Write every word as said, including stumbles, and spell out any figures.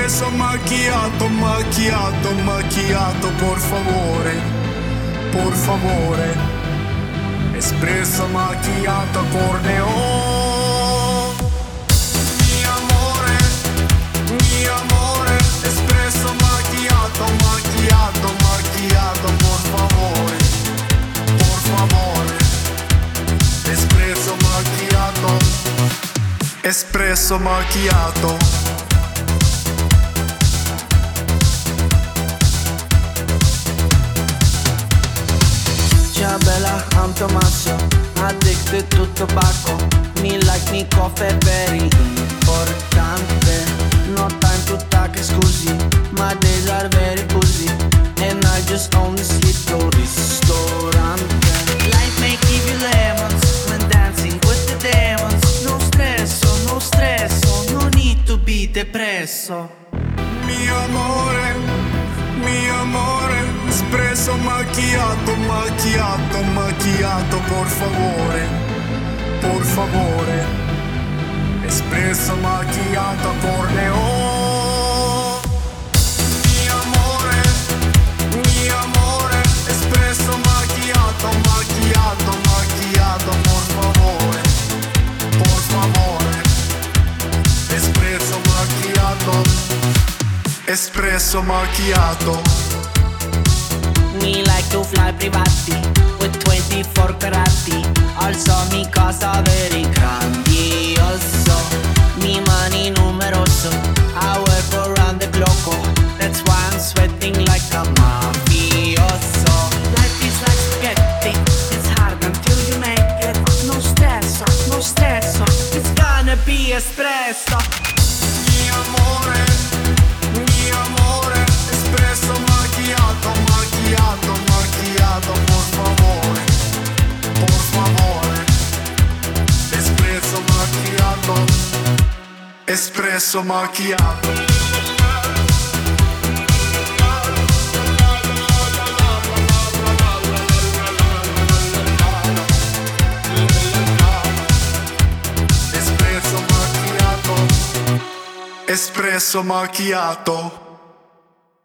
espresso macchiato, macchiato, macchiato, por favore, por favore. Espresso macchiato corneo. Mi amore, mi amore. Espresso macchiato, macchiato, macchiato, por favore, por favore. Espresso macchiato, espresso macchiato. Ciao bella, I'm Tommaso, addicted to tobacco. Me like me coffee very importante. No time to talk, scusi, my days are very busy and I just only sleep to ristorante. Life may give you lemons when dancing with the demons. No stresso, no stresso, no need to be depresso. Mi amore, mi amore. Espresso macchiato, macchiato, macchiato, por favore, por favore. Espresso macchiato corneo. Mi amore, mi amore. Espresso macchiato, macchiato, macchiato, por favore, por favore. Espresso macchiato, espresso macchiato. Me like to fly privati with twenty-four carati. Also mi casa very grandioso. Mi money numeroso. I work around the clock. That's why I'm sweating like a mafioso. Life is like spaghetti. It's hard until you make it. No stress, no stress. It's gonna be espresso. Mi amore, mi amore. Espresso macchiato, macchiato, macchiato, por favore, por favore. Espresso macchiato, espresso macchiato. Espresso macchiato, espresso macchiato.